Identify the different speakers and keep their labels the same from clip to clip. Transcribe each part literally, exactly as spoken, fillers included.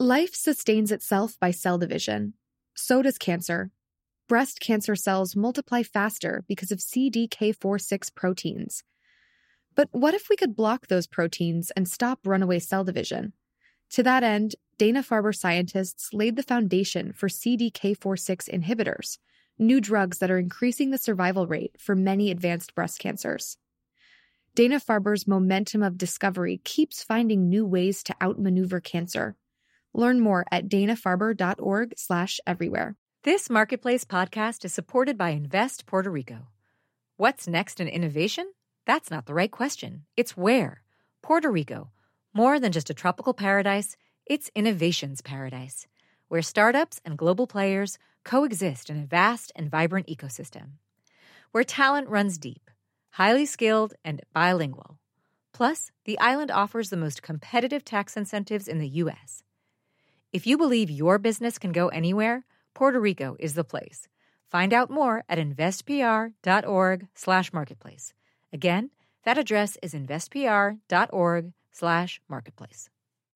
Speaker 1: Life sustains itself by cell division. So does cancer. Breast cancer cells multiply faster because of C D K four six proteins. But what if we could block those proteins and stop runaway cell division? To that end, Dana-Farber scientists laid the foundation for C D K four six inhibitors, new drugs that are increasing the survival rate for many advanced breast cancers. Dana-Farber's momentum of discovery keeps finding new ways to outmaneuver cancer. Learn more at dana-farber.org slash everywhere.
Speaker 2: This Marketplace podcast is supported by Invest Puerto Rico. What's next in innovation? That's not the right question. It's where. Puerto Rico. More than just a tropical paradise, it's innovation's paradise, where startups and global players coexist in a vast and vibrant ecosystem. Where talent runs deep, highly skilled, and bilingual. Plus, the island offers the most competitive tax incentives in the U S. If you believe your business can go anywhere, Puerto Rico is the place. Find out more at investpr.org slash marketplace. Again, that address is investpr.org slash marketplace.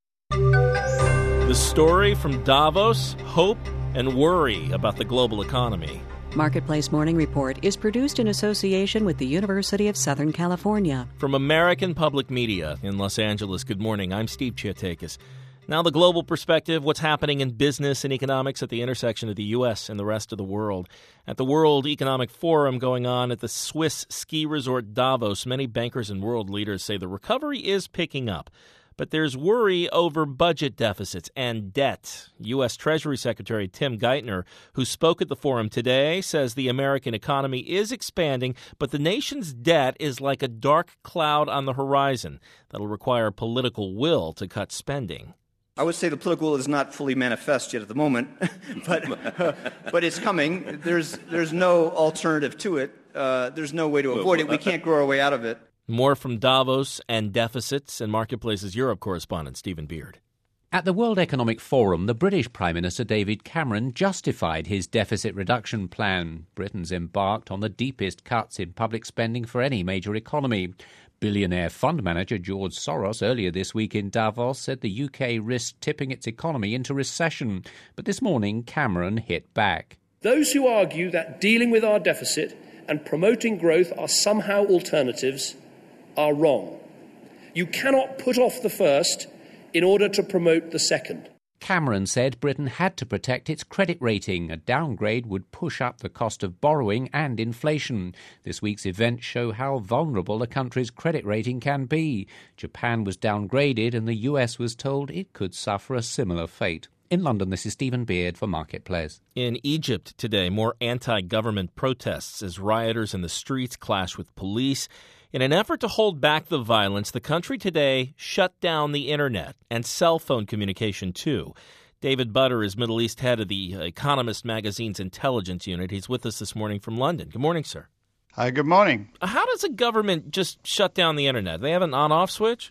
Speaker 3: The story from Davos, hope and worry about the global economy.
Speaker 4: Marketplace Morning Report is produced in association with the University of Southern California.
Speaker 3: From American Public Media in Los Angeles, good morning. I'm Steve Chiatakis. Now the global perspective, what's happening in business and economics at the intersection of the U S and the rest of the world. At the World Economic Forum going on at the Swiss ski resort Davos, many bankers and world leaders say the recovery is picking up. But there's worry over budget deficits and debt. U S. Treasury Secretary Tim Geithner, who spoke at the forum today, says the American economy is expanding, but the nation's debt is like a dark cloud on the horizon that'll require political will to cut spending.
Speaker 5: I would say the political will is not fully manifest yet at the moment, but uh, but it's coming. There's there's no alternative to it. Uh, there's no way to avoid it. We can't grow our way out of it.
Speaker 3: More from Davos and deficits and Marketplace's Europe correspondent Stephen Beard.
Speaker 6: At the World Economic Forum, the British Prime Minister David Cameron justified his deficit reduction plan. Britain's embarked on the deepest cuts in public spending for any major economy. Billionaire fund manager George Soros earlier this week in Davos said the U K risked tipping its economy into recession. But this morning, Cameron hit back.
Speaker 7: Those who argue that dealing with our deficit and promoting growth are somehow alternatives are wrong. You cannot put off the first in order to promote the second.
Speaker 6: Cameron said Britain had to protect its credit rating. A downgrade would push up the cost of borrowing and inflation. This week's events show how vulnerable a country's credit rating can be. Japan was downgraded and the U S was told it could suffer a similar fate. In London, this is Stephen Beard for Marketplace.
Speaker 3: In Egypt today, more anti-government protests as rioters in the streets clash with police. In an effort to hold back the violence, the country today shut down the internet and cell phone communication, too. David Butter is Middle East head of the Economist magazine's intelligence unit. He's with us this morning from London. Good morning, sir.
Speaker 8: Hi, good morning.
Speaker 3: How does a government just shut down the internet? They have an on-off switch?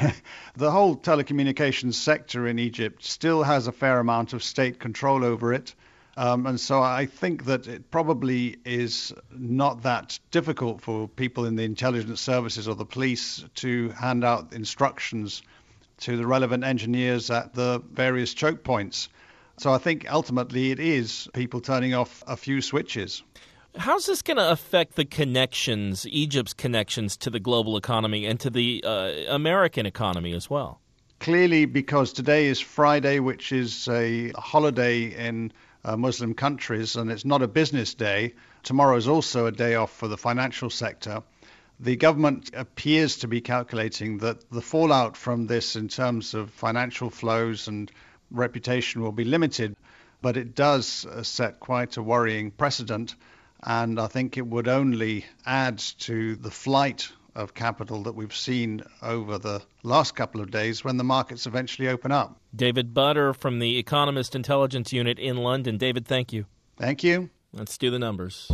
Speaker 8: The whole telecommunications sector in Egypt still has a fair amount of state control over it. Um, and so I think that it probably is not that difficult for people in the intelligence services or the police to hand out instructions to the relevant engineers at the various choke points. So I think ultimately it is people turning off a few switches.
Speaker 3: How's this going to affect the connections, Egypt's connections to the global economy and to the uh, American economy as well?
Speaker 8: Clearly, because today is Friday, which is a holiday in uh, Muslim countries, and it's not a business day. Tomorrow is also a day off for the financial sector. The government appears to be calculating that the fallout from this in terms of financial flows and reputation will be limited, but it does uh, set quite a worrying precedent. And I think it would only add to the flight of capital that we've seen over the last couple of days when the markets eventually open up.
Speaker 3: David Butter from the Economist Intelligence Unit in London. David, thank you.
Speaker 8: Thank you.
Speaker 3: Let's do the numbers.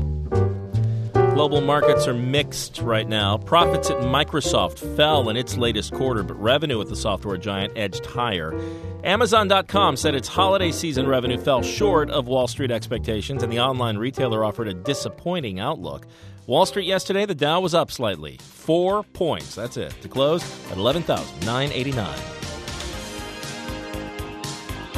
Speaker 3: Global markets are mixed right now. Profits at Microsoft fell in its latest quarter, but revenue at the software giant edged higher. Amazon dot com said its holiday season revenue fell short of Wall Street expectations, and the online retailer offered a disappointing outlook. Wall Street yesterday, the Dow was up slightly. Four points. That's it. To close at eleven thousand nine hundred eighty-nine.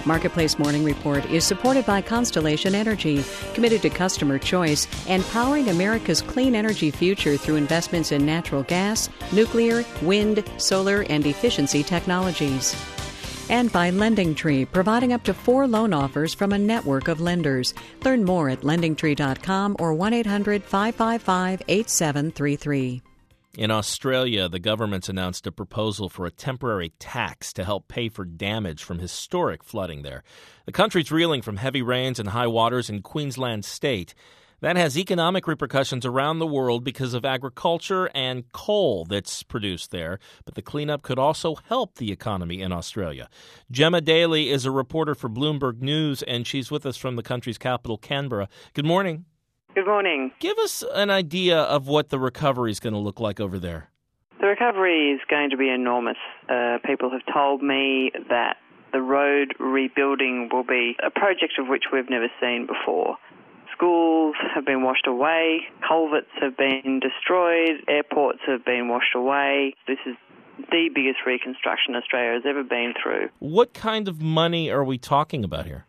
Speaker 4: Marketplace Morning Report is supported by Constellation Energy, committed to customer choice and powering America's clean energy future through investments in natural gas, nuclear, wind, solar, and efficiency technologies. And by LendingTree, providing up to four loan offers from a network of lenders. Learn more at lending tree dot com or one eight hundred five five five eight seven three three.
Speaker 3: In Australia, the government's announced a proposal for a temporary tax to help pay for damage from historic flooding there. The country's reeling from heavy rains and high waters in Queensland state. That has economic repercussions around the world because of agriculture and coal that's produced there. But the cleanup could also help the economy in Australia. Gemma Daly is a reporter for Bloomberg News, and she's with us from the country's capital, Canberra. Good morning.
Speaker 9: Good morning.
Speaker 3: Give us an idea of what the recovery is going to look like over there.
Speaker 9: The recovery is going to be enormous. Uh, people have told me that the road rebuilding will be a project of which we've never seen before. Schools have been washed away, culverts have been destroyed, airports have been washed away. This is the biggest reconstruction Australia has ever been through.
Speaker 3: What kind of money are we talking about here?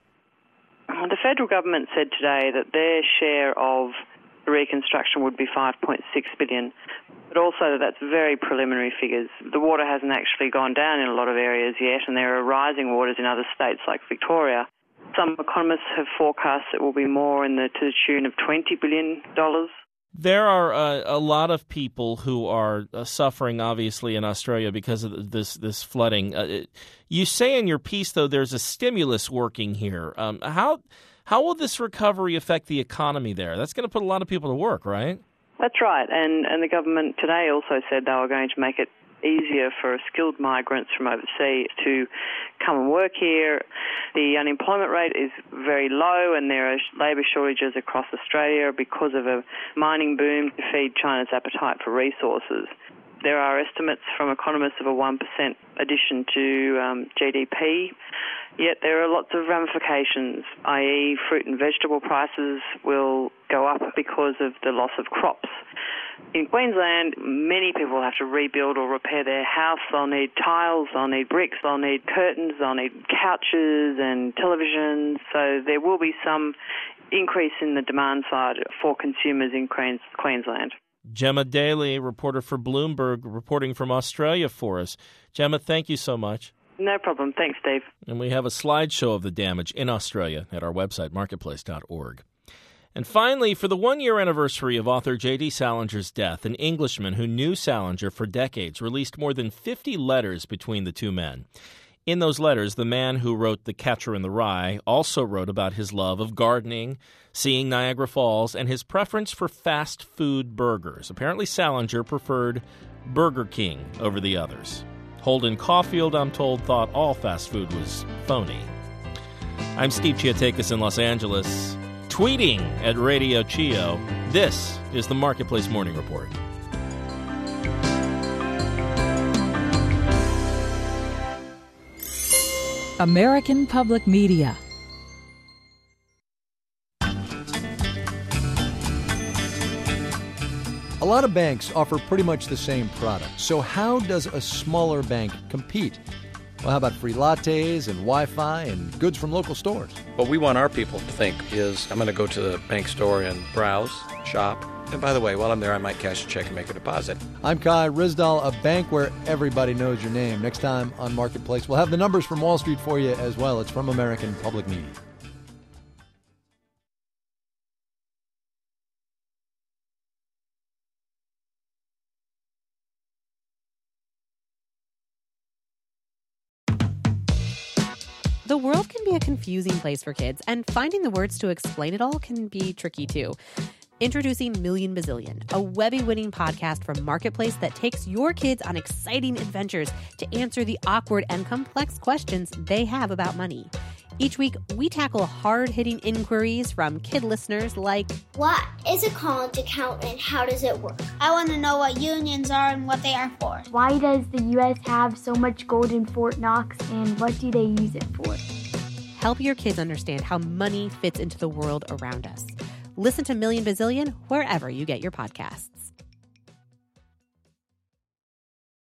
Speaker 9: The federal government said today that their share of the reconstruction would be five point six billion dollars, but also that's very preliminary figures. The water hasn't actually gone down in a lot of areas yet, and there are rising waters in other states like Victoria. Some economists have forecast it will be more in the to the tune of twenty billion dollars.
Speaker 3: There are uh, a lot of people who are uh, suffering, obviously, in Australia because of this this flooding. Uh, you say in your piece, though, there's a stimulus working here. Um, how how will this recovery affect the economy there? That's going to put a lot of people to work, right?
Speaker 9: That's right, and and the government today also said they were going to make it easier for skilled migrants from overseas to come and work here. The unemployment rate is very low, and there are labour shortages across Australia because of a mining boom to feed China's appetite for resources. There are estimates from economists of a one percent addition to um, G D P, yet there are lots of ramifications, that is fruit and vegetable prices will go up because of the loss of crops. In Queensland, many people have to rebuild or repair their house. They'll need tiles, they'll need bricks, they'll need curtains, they'll need couches and televisions. So there will be some increase in the demand side for consumers in Queensland.
Speaker 3: Gemma Daly, reporter for Bloomberg, reporting from Australia for us. Gemma, thank you so much.
Speaker 9: No problem. Thanks, Steve.
Speaker 3: And we have a slideshow of the damage in Australia at our website, marketplace dot org. And finally, for the one-year anniversary of author J D Salinger's death, an Englishman who knew Salinger for decades released more than fifty letters between the two men. In those letters, the man who wrote The Catcher in the Rye also wrote about his love of gardening, seeing Niagara Falls, and his preference for fast food burgers. Apparently, Salinger preferred Burger King over the others. Holden Caulfield, I'm told, thought all fast food was phony. I'm Steve Chiatakis in Los Angeles, tweeting at Radio Chio. This is the Marketplace Morning Report.
Speaker 10: American Public Media.
Speaker 11: A lot of banks offer pretty much the same product. So how does a smaller bank compete? Well, how about free lattes and Wi-Fi and goods from local stores?
Speaker 12: What we want our people to think is, I'm going to go to the bank store and browse, shop. And by the way, while I'm there, I might cash a check and make a deposit.
Speaker 11: I'm Kai Rizdal, a bank where everybody knows your name. Next time on Marketplace, we'll have the numbers from Wall Street for you as well. It's from American Public Media.
Speaker 13: The world can be a confusing place for kids, and finding the words to explain it all can be tricky too. Introducing Million Bazillion, a Webby-winning podcast from Marketplace that takes your kids on exciting adventures to answer the awkward and complex questions they have about money. Each week, we tackle hard-hitting inquiries from kid listeners like,
Speaker 14: what is a college account and how does it work? I want to know what unions are and what they are for.
Speaker 15: Why does the U S have so much gold in Fort Knox and what do they use it for?
Speaker 13: Help your kids understand how money fits into the world around us. Listen to Million Bazillion wherever you get your podcasts.